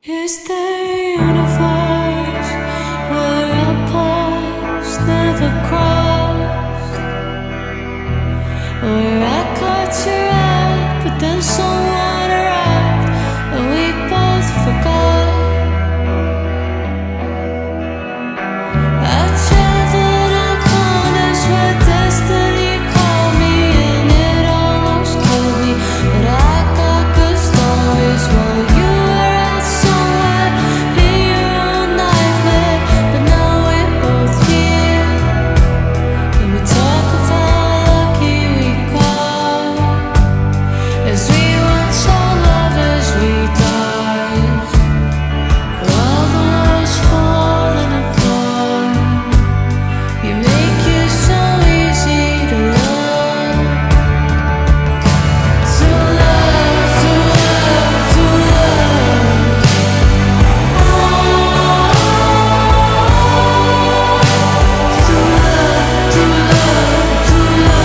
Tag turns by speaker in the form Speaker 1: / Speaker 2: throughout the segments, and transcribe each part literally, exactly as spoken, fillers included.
Speaker 1: Is there a universe where our paths never crossed? Where I caught your eye, but then someone arrived and we both forgot. I traveled on corners where destiny called me, and it almost killed me, but I got good stories while you were out somewhere in your own nightmare. But now we're both here, and we talk of how lucky we got as we once saw love as we died. While the world's falling apart, you make it so easy to love. To love, to love, to love. To love, to love, to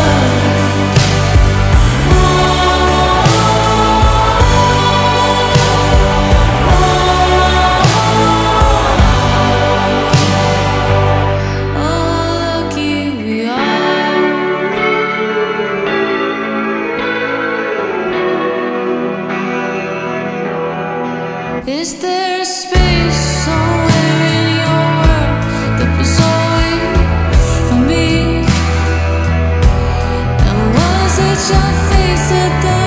Speaker 1: love. Oh, lucky we are. Is there a space somewhere in your world that was always for me? And was it your face that